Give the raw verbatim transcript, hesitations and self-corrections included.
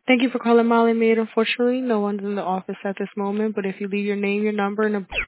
Thank you for calling Molly Maid. Unfortunately, no one's in the office at this moment, but if you leave your name, your number, and a